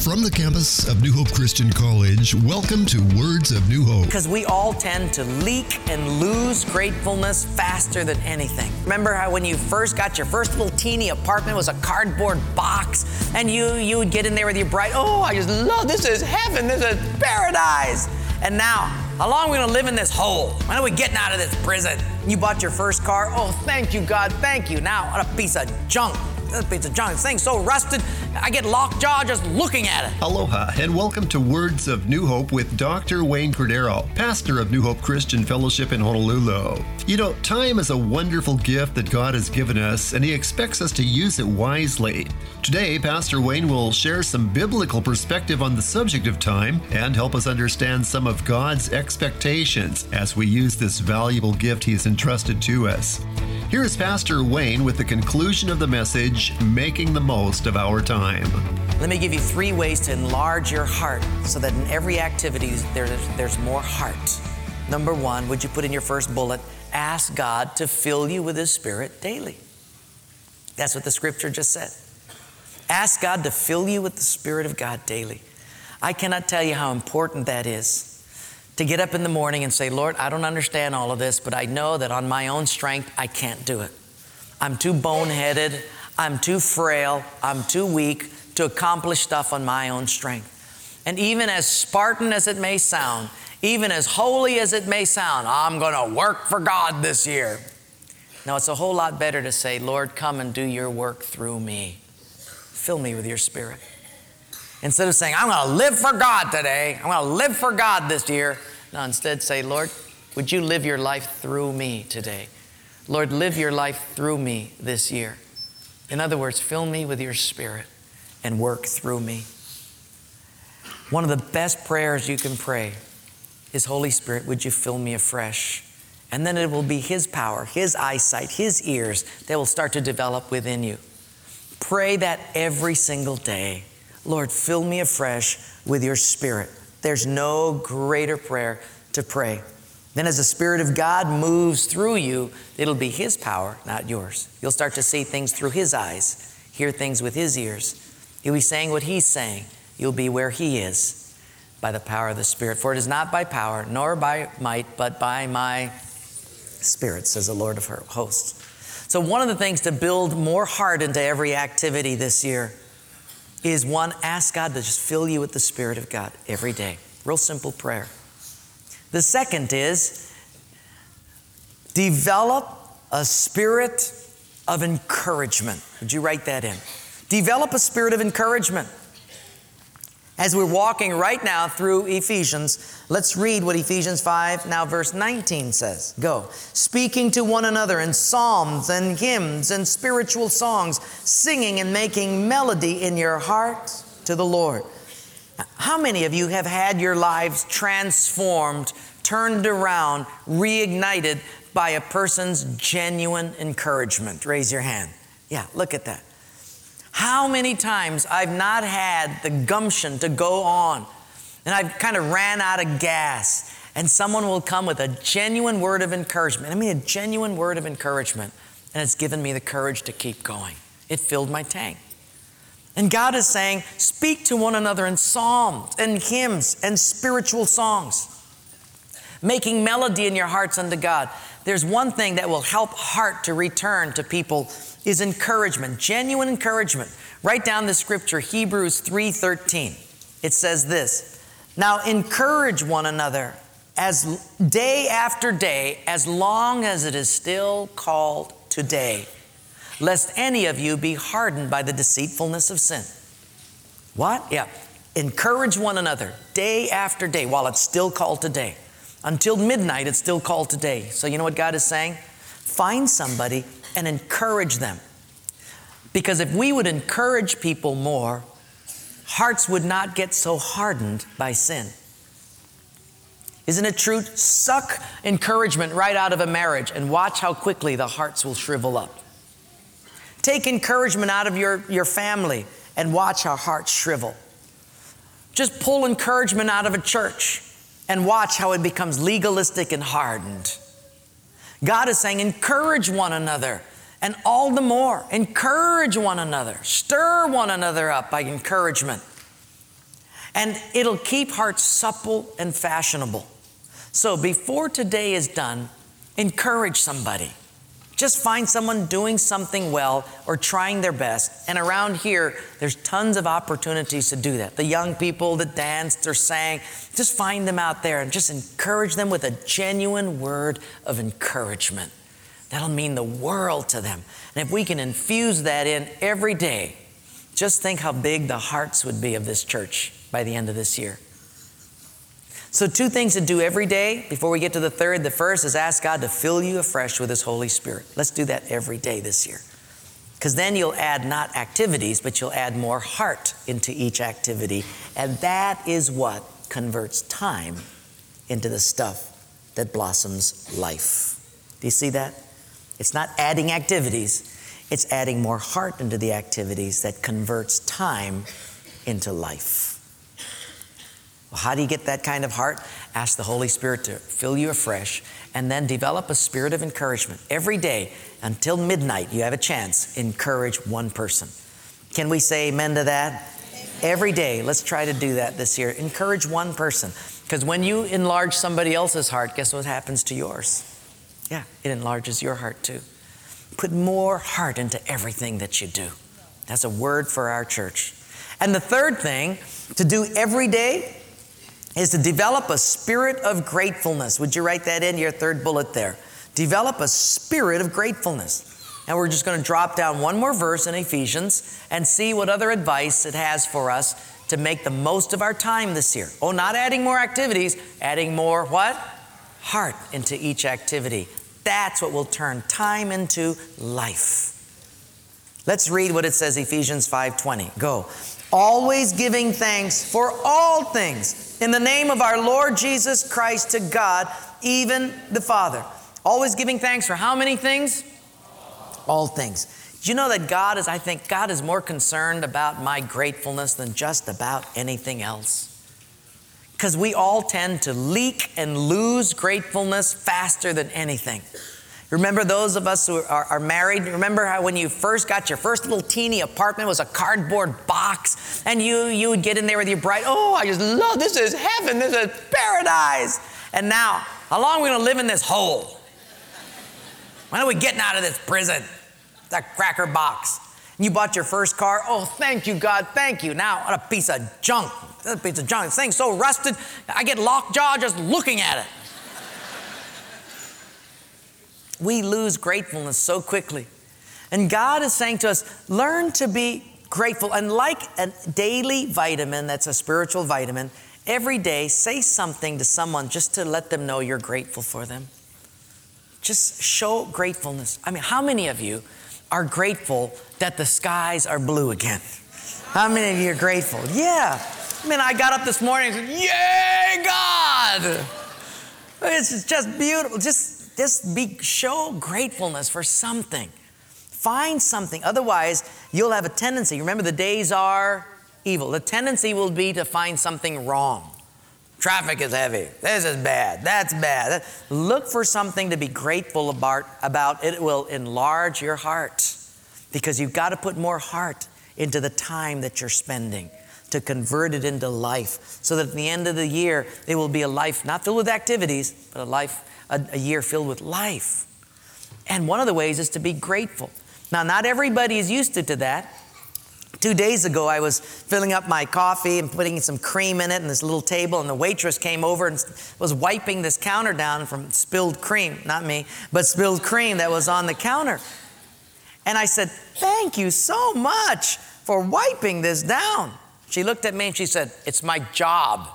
From the campus of New Hope Christian College, welcome to Words of New Hope. Because we all tend to leak and lose gratefulness faster than anything. Remember how when you first got your first little teeny apartment, it was a cardboard box, and you would get in there with your bride, oh, I just love, this is heaven, this is paradise. And now, how long are we going to live in this hole? When are we getting out of this prison? You bought your first car, oh, thank you, God, thank you. Now, what a piece of junk. This piece of junk, this thing's so rusted, I get lockjaw just looking at it. Aloha, and welcome to Words of New Hope with Dr. Wayne Cordero, pastor of New Hope Christian Fellowship in Honolulu. You know, time is a wonderful gift that God has given us, and He expects us to use it wisely. Today, Pastor Wayne will share some biblical perspective on the subject of time and help us understand some of God's expectations as we use this valuable gift He has entrusted to us. Here is Pastor Wayne with the conclusion of the message, Making the Most of Our Time. Let me give you 3 ways to enlarge your heart so that in every activity there's more heart. Number 1, would you put in your first bullet, ask God to fill you with His Spirit daily. That's what the scripture just said. Ask God to fill you with the Spirit of God daily. I cannot tell you how important that is. To get up in the morning and say, Lord, I don't understand all of this, but I know that on my own strength, I can't do it. I'm too boneheaded. I'm too frail. I'm too weak to accomplish stuff on my own strength. And even as Spartan as it may sound, even as holy as it may sound, I'm going to work for God this year. No, it's a whole lot better to say, Lord, come and do your work through me. Fill me with your Spirit. Instead of saying, I'm going to live for God today. I'm going to live for God this year. No, instead say, Lord, would you live your life through me today? Lord, live your life through me this year. In other words, fill me with your Spirit and work through me. One of the best prayers you can pray is, Holy Spirit, would you fill me afresh? And then it will be His power, His eyesight, His ears that will start to develop within you. Pray that every single day. Lord, fill me afresh with your Spirit. There's no greater prayer to pray. Then as the Spirit of God moves through you, it'll be His power, not yours. You'll start to see things through His eyes, hear things with His ears. You'll be saying what He's saying. You'll be where He is by the power of the Spirit. For it is not by power, nor by might, but by my Spirit, says the Lord of hosts. So one of the things to build more heart into every activity this year is 1, ask God to just fill you with the Spirit of God every day. Real simple prayer. The second is develop a spirit of encouragement. Would you write that in? Develop a spirit of encouragement. As we're walking right now through Ephesians, let's read what Ephesians 5, now verse 19 says. Go. Speaking to one another in psalms and hymns and spiritual songs, singing and making melody in your heart to the Lord. How many of you have had your lives transformed, turned around, reignited by a person's genuine encouragement? Raise your hand. Yeah, look at that. How many times I've not had the gumption to go on, and I've kind of ran out of gas, and someone will come with a genuine word of encouragement. I mean, a genuine word of encouragement, and it's given me the courage to keep going. It filled my tank. And God is saying, speak to one another in psalms and hymns and spiritual songs, making melody in your hearts unto God. There's one thing that will help heart to return to people is encouragement, genuine encouragement. Write down the scripture, Hebrews 3:13. It says this, now encourage one another as day after day, as long as it is still called today, lest any of you be hardened by the deceitfulness of sin. What? Yeah. Encourage one another day after day while it's still called today. Until midnight, it's still called today. So you know what God is saying? Find somebody and encourage them. Because if we would encourage people more, hearts would not get so hardened by sin. Isn't it true? Suck encouragement right out of a marriage and watch how quickly the hearts will shrivel up. Take encouragement out of your family and watch how hearts shrivel. Just pull encouragement out of a church and watch how it becomes legalistic and hardened. God is saying, encourage one another, and all the more, encourage one another. Stir one another up by encouragement. And it'll keep hearts supple and fashionable. So before today is done, encourage somebody. Just find someone doing something well or trying their best. And around here, there's tons of opportunities to do that. The young people that danced or sang, just find them out there and just encourage them with a genuine word of encouragement. That'll mean the world to them. And if we can infuse that in every day, just think how big the hearts would be of this church by the end of this year. So 2 things to do every day before we get to the third. The first is ask God to fill you afresh with His Holy Spirit. Let's do that every day this year. Because then you'll add not activities, but you'll add more heart into each activity. And that is what converts time into the stuff that blossoms life. Do you see that? It's not adding activities. It's adding more heart into the activities that converts time into life. Well, how do you get that kind of heart? Ask the Holy Spirit to fill you afresh, and then develop a spirit of encouragement. Every day until midnight, you have a chance. Encourage one person. Can we say amen to that? Amen. Every day, let's try to do that this year. Encourage one person. Because when you enlarge somebody else's heart, guess what happens to yours? Yeah, it enlarges your heart too. Put more heart into everything that you do. That's a word for our church. And the third thing to do every day is to develop a spirit of gratefulness. Would you write that in your third bullet there? Develop a spirit of gratefulness. And we're just going to drop down one more verse in Ephesians and see what other advice it has for us to make the most of our time this year. Oh, not adding more activities, adding more what? Heart into each activity. That's what will turn time into life. Let's read what it says, Ephesians 5:20. Go. Always giving thanks for all things in the name of our Lord Jesus Christ to God, even the Father. Always giving thanks for how many things? All things. Do you know that I think God is more concerned about my gratefulness than just about anything else? Because we all tend to leak and lose gratefulness faster than anything. Remember those of us who are married? Remember how when you first got your first little teeny apartment, it was a cardboard box, and you would get in there with your bride. Oh, I just love, this is heaven, this is paradise. And now, how long are we going to live in this hole? When are we getting out of this prison? That cracker box. And you bought your first car. Oh, thank you, God, thank you. Now, what a piece of junk. That's a piece of junk. This thing's so rusted, I get lockjaw just looking at it. We lose gratefulness so quickly. And God is saying to us, learn to be grateful. And like a daily vitamin, that's a spiritual vitamin, every day say something to someone just to let them know you're grateful for them. Just show gratefulness. I mean, how many of you are grateful that the skies are blue again? How many of you are grateful? Yeah. I mean, I got up this morning and said, yay, God! It's just beautiful. Just show gratefulness for something. Find something. Otherwise, you'll have a tendency. Remember, the days are evil. The tendency will be to find something wrong. Traffic is heavy. This is bad. That's bad. Look for something to be grateful about. It will enlarge your heart, because you've got to put more heart into the time that you're spending to convert it into life, so that at the end of the year, it will be a life not filled with activities, but a year filled with life. And one of the ways is to be grateful. Now, not everybody is used to that. 2 days ago, I was filling up my coffee and putting some cream in it in this little table, and the waitress came over and was wiping this counter down from spilled cream. Not me, but spilled cream that was on the counter. And I said, thank you so much for wiping this down. She looked at me and she said, it's my job.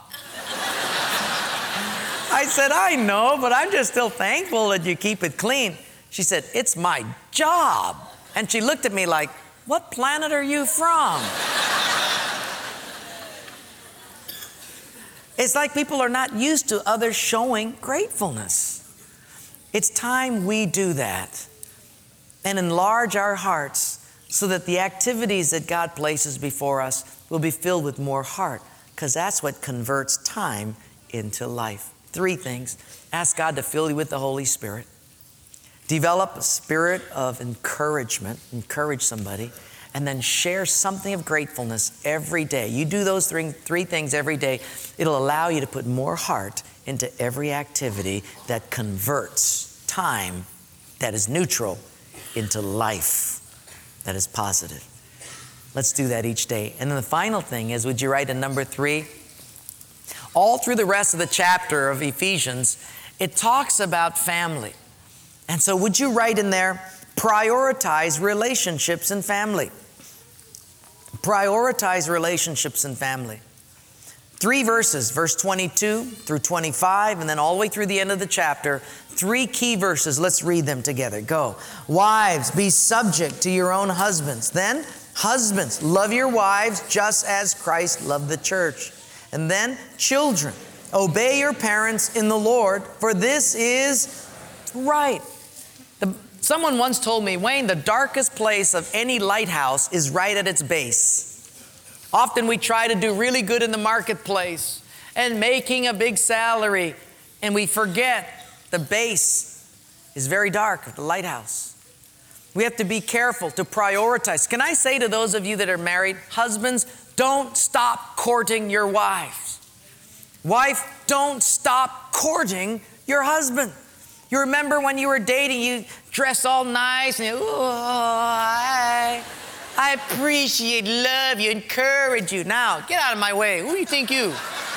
I said, I know, but I'm just still thankful that you keep it clean. She said, it's my job. And she looked at me like, what planet are you from? It's like people are not used to others showing gratefulness. It's time we do that and enlarge our hearts so that the activities that God places before us will be filled with more heart, because that's what converts time into life. 3 things. Ask God to fill you with the Holy Spirit. Develop a spirit of encouragement. Encourage somebody. and then share something of gratefulness every day. You do those three things every day. It'll allow you to put more heart into every activity that converts time that is neutral into life that is positive. Let's do that each day. And then the final thing is, would you write in number 3? All through the rest of the chapter of Ephesians, it talks about family. And so would you write in there, prioritize relationships and family. Prioritize relationships and family. 3 verses, verse 22 through 25, and then all the way through the end of the chapter. 3 key verses. Let's read them together. Go. Wives, be subject to your own husbands. Then, husbands, love your wives just as Christ loved the church. And then, children, obey your parents in the Lord, for this is right. Someone once told me, Wayne, the darkest place of any lighthouse is right at its base. Often we try to do really good in the marketplace and making a big salary, and we forget the base is very dark, the lighthouse. We have to be careful to prioritize. Can I say to those of you that are married, husbands, don't stop courting your wives. Wife, don't stop courting your husband. You remember when you were dating, you dressed all nice and I appreciate, love you, encourage you. Now, get out of my way. Who do you think you?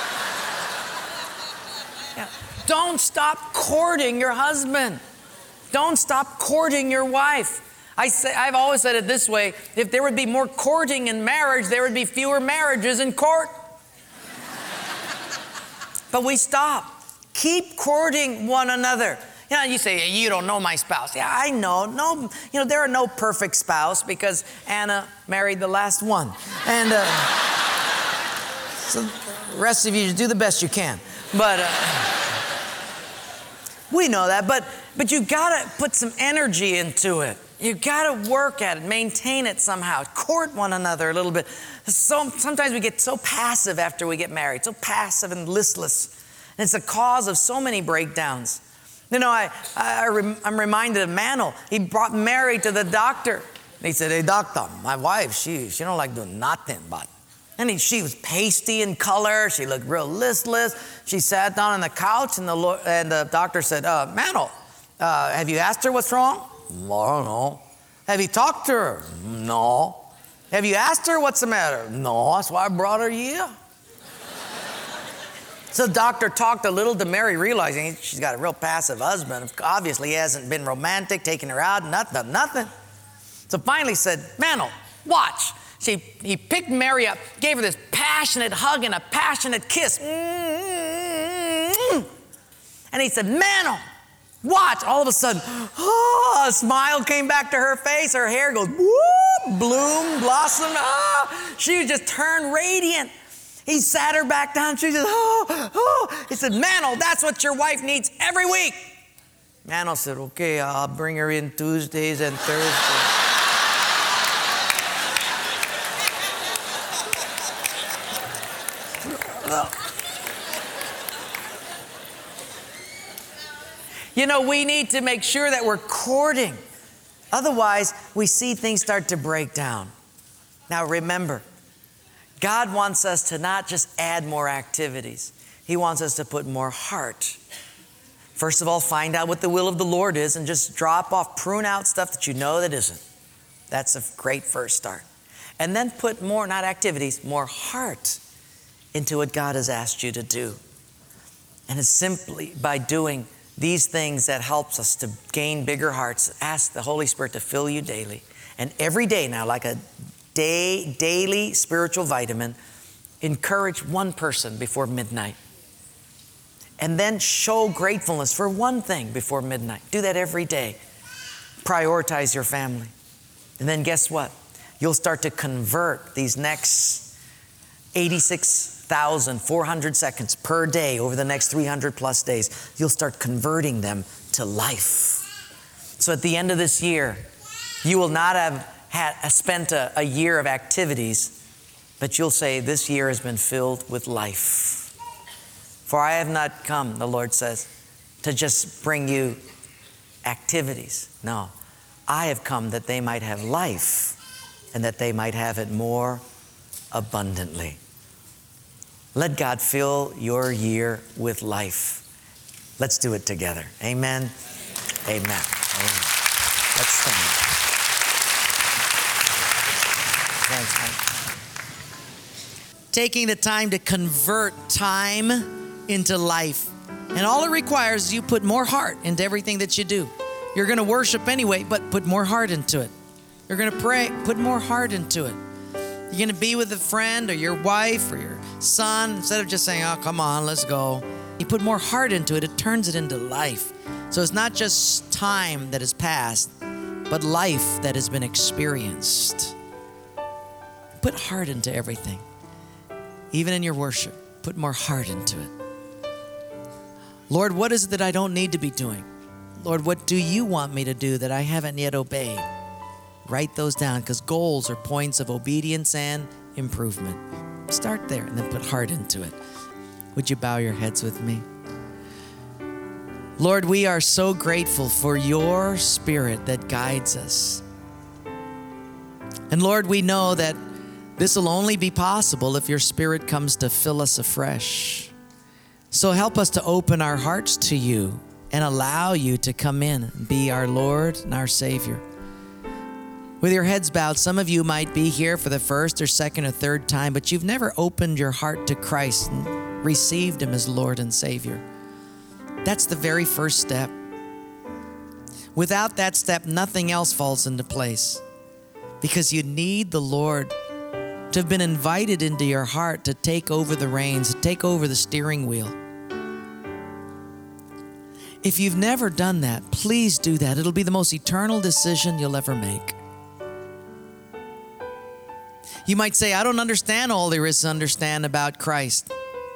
Yeah. Don't stop courting your husband. Don't stop courting your wife. I've always said it this way, if there would be more courting in marriage, there would be fewer marriages in court. But we stop. Keep courting one another. You know, you say, you don't know my spouse. Yeah, I know. No, there are no perfect spouse because Anna married the last one. And so the rest of you do the best you can. But we know that. But you got to put some energy into it. You got to work at it, maintain it somehow, court one another a little bit. Sometimes we get so passive after we get married, so passive and listless. And it's the cause of so many breakdowns. I'm reminded of Mantle. He brought Mary to the doctor. And he said, hey, doctor, my wife, she don't like doing nothing but. And she was pasty in color. She looked real listless. She sat down on the couch, and the doctor said, Mantle, have you asked her what's wrong? Well, I don't know. Have you talked to her? No. Have you asked her what's the matter? No, that's why I brought her here. So the doctor talked a little to Mary, realizing she's got a real passive husband. Obviously, he hasn't been romantic, taking her out, nothing. So finally said, Mantle, watch. He picked Mary up, gave her this passionate hug and a passionate kiss. And he said, Mantle, watch. All of a sudden, a smile came back to her face. Her hair goes, whoop, bloom, blossom. She was just turned radiant. He sat her back down. She said, He said, Mantle, that's what your wife needs every week. Mantle said, okay, I'll bring her in Tuesdays and Thursdays. We need to make sure that we're courting. Otherwise, we see things start to break down. Now, remember, God wants us to not just add more activities. He wants us to put more heart. First of all, find out what the will of the Lord is and just prune out stuff that you know that isn't. That's a great first start. And then put more, not activities, more heart into what God has asked you to do. And it's simply by doing these things that helps us to gain bigger hearts. Ask the Holy Spirit to fill you daily. And every day now, like a daily spiritual vitamin, encourage one person before midnight. And then show gratefulness for one thing before midnight. Do that every day. Prioritize your family. And then guess what? You'll start to convert these next 86,400 seconds per day over the next 300 plus days. You'll start converting them to life. So at the end of this year, you will not have spent a year of activities, but you'll say, this year has been filled with life. For I have not come, the Lord says, to just bring you activities. No, I have come that they might have life and that they might have it more abundantly. Let God fill your year with life. Let's do it together. Amen. Amen. Amen. Let's stand. Thanks, man. Taking the time to convert time into life. And all it requires is you put more heart into everything that you do. You're going to worship anyway, but put more heart into it. You're going to pray, put more heart into it. You're going to be with a friend or your wife or your son. Instead of just saying, oh, come on, let's go. You put more heart into it. It turns it into life. So it's not just time that has passed, but life that has been experienced. Put heart into everything. Even in your worship, put more heart into it. Lord, what is it that I don't need to be doing? Lord, what do you want me to do that I haven't yet obeyed? Write those down, because goals are points of obedience and improvement. Start there and then put heart into it. Would you bow your heads with me? Lord, we are so grateful for your Spirit that guides us. And Lord, we know that this will only be possible if your Spirit comes to fill us afresh. So help us to open our hearts to you and allow you to come in and be our Lord and our Savior. With your heads bowed, some of you might be here for the first or second or third time, but you've never opened your heart to Christ and received Him as Lord and Savior. That's the very first step. Without that step, nothing else falls into place, because you need the Lord to have been invited into your heart to take over the reins, to take over the steering wheel. If you've never done that, please do that. It'll be the most eternal decision you'll ever make. You might say, I don't understand all there is to understand about Christ.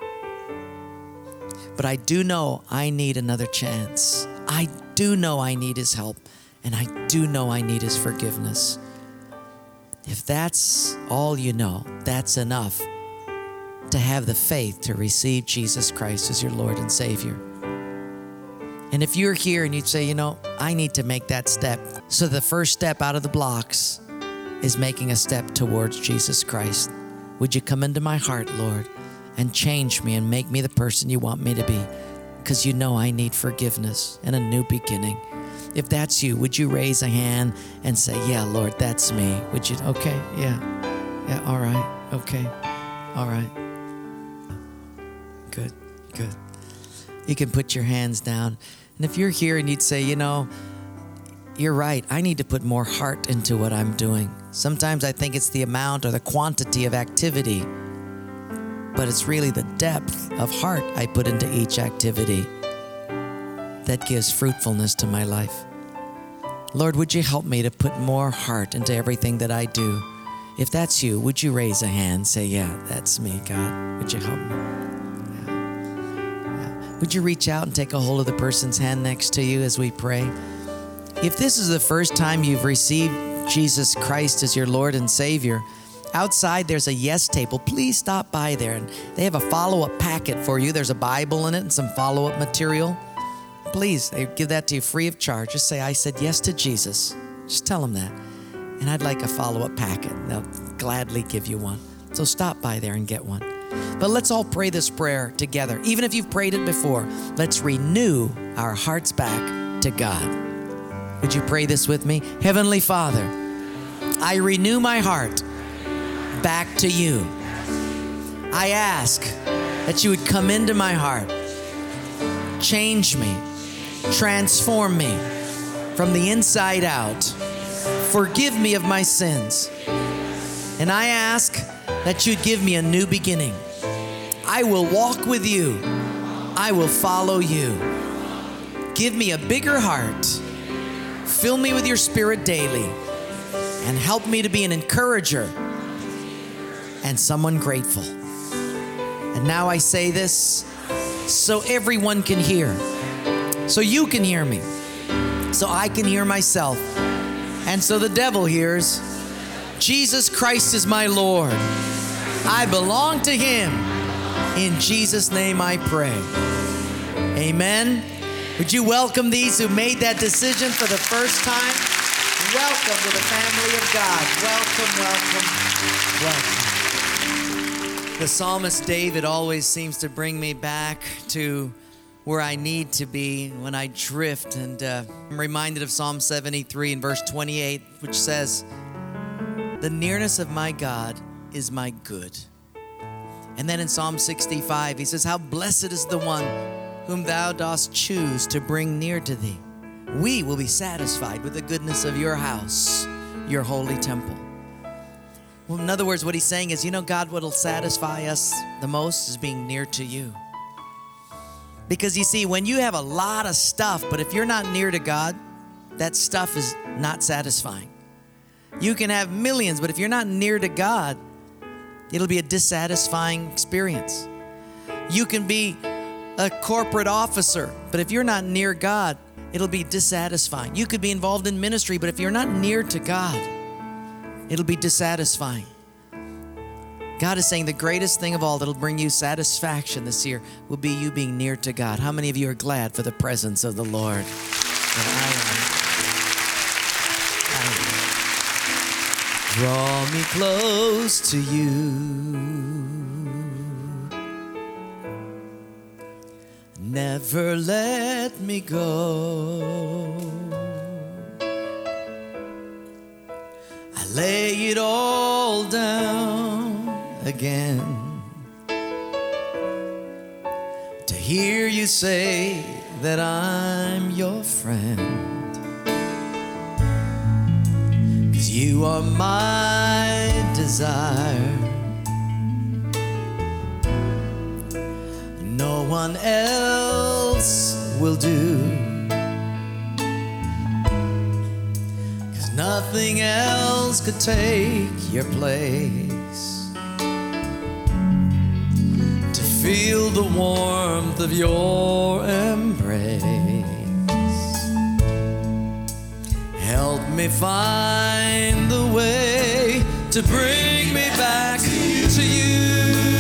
But I do know I need another chance. I do know I need His help. And I do know I need His forgiveness. If that's all you know, that's enough to have the faith to receive Jesus Christ as your Lord and Savior. And if you're here and you'd say, I need to make that step. So the first step out of the blocks is making a step towards Jesus Christ. Would you come into my heart, Lord, and change me and make me the person you want me to be? Because you know I need forgiveness and a new beginning. If that's you, would you raise a hand and say, yeah, Lord, that's me? Would you? Okay, yeah, all right, okay, all right. Good. You can put your hands down. And if you're here and you'd say, you're right, I need to put more heart into what I'm doing. Sometimes I think it's the amount or the quantity of activity, but it's really the depth of heart I put into each activity that gives fruitfulness to my life. Lord, would you help me to put more heart into everything that I do? If that's you, would you raise a hand? Say, yeah, that's me, God. Would you help me? Yeah. Would you reach out and take a hold of the person's hand next to you as we pray? If this is the first time you've received Jesus Christ as your Lord and Savior, outside there's a yes table. Please stop by there, and they have a follow-up packet for you. There's a Bible in it and some follow-up material. Please, they give that to you free of charge. Just say, I said yes to Jesus. Just tell them that. And I'd like a follow-up packet. They'll gladly give you one. So stop by there and get one. But let's all pray this prayer together. Even if you've prayed it before, let's renew our hearts back to God. Would you pray this with me? Heavenly Father, I renew my heart back to you. I ask that you would come into my heart, change me, transform me from the inside out. Forgive me of my sins. And I ask that you'd give me a new beginning. I will walk with you. I will follow you. Give me a bigger heart. Fill me with your Spirit daily. And help me to be an encourager and someone grateful. And now I say this so everyone can hear. So you can hear me. So I can hear myself. And so the devil hears. Jesus Christ is my Lord. I belong to Him. In Jesus' name I pray. Amen. Would you welcome these who made that decision for the first time? Welcome to the family of God. Welcome, welcome, welcome. The psalmist David always seems to bring me back to where I need to be when I drift. And I'm reminded of Psalm 73 and verse 28, which says, "The nearness of my God is my good." And then in Psalm 65, he says, "How blessed is the one whom thou dost choose to bring near to thee. We will be satisfied with the goodness of your house, your holy temple." Well, in other words, what he's saying is, God, what will satisfy us the most is being near to you. Because you see, when you have a lot of stuff, but if you're not near to God, that stuff is not satisfying. You can have millions, but if you're not near to God, it'll be a dissatisfying experience. You can be a corporate officer, but if you're not near God, it'll be dissatisfying. You could be involved in ministry, but if you're not near to God, it'll be dissatisfying. God is saying the greatest thing of all that'll bring you satisfaction this year will be you being near to God. How many of you are glad for the presence of the Lord? And I am. Draw me close to you. Never let me go. I lay it all down again to hear you say that I'm your friend. 'Cause you are my desire. No one else will do. 'Cause nothing else could take your place. To feel the warmth of your embrace. Help me find the way to bring me back to you.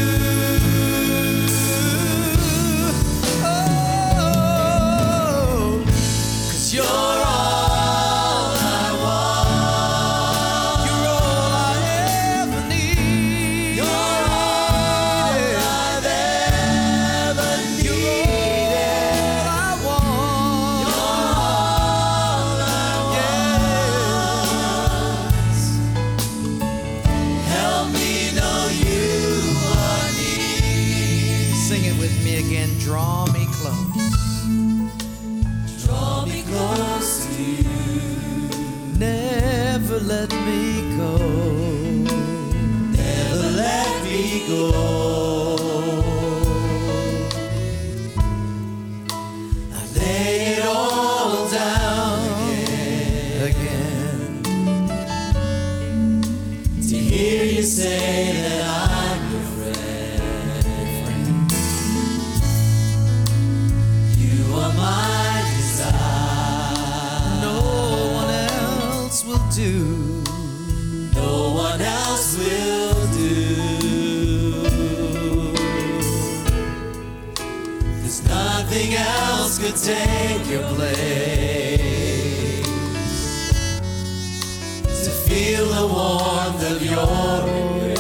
Draw me close. Draw me close to you. Never let me go. Never let me go. I lay it all down again to hear you say that I'm your friend. My desire. No one else will do. No one else will do. 'Cause nothing else could take your place. To feel the warmth of your embrace.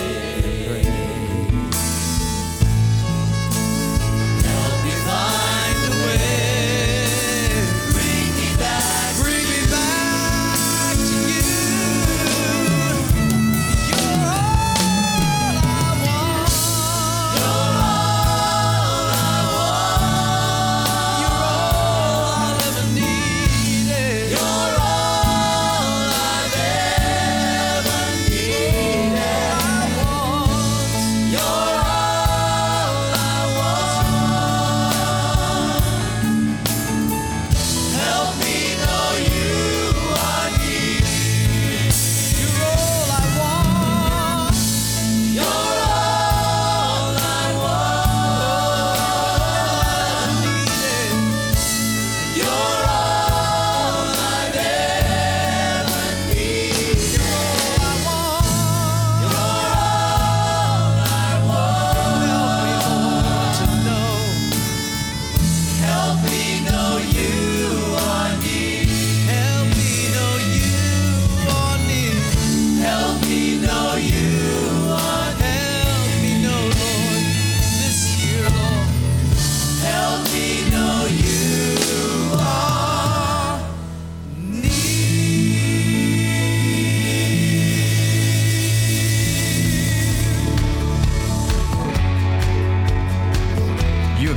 Yeah.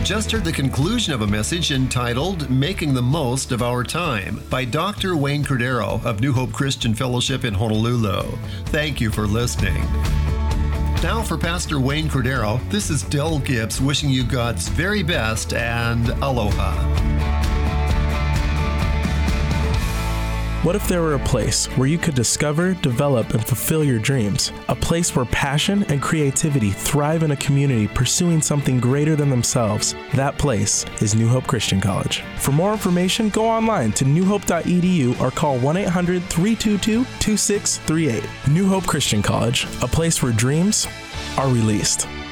have just heard the conclusion of a message entitled Making the Most of Our Time by Dr. Wayne Cordeiro of New Hope Christian Fellowship in Honolulu. Thank you for listening. Now for Pastor Wayne Cordeiro, this is Del Gibbs wishing you God's very best and aloha. What if there were a place where you could discover, develop, and fulfill your dreams? A place where passion and creativity thrive in a community pursuing something greater than themselves. That place is New Hope Christian College. For more information, go online to newhope.edu or call 1-800-322-2638. New Hope Christian College, a place where dreams are released.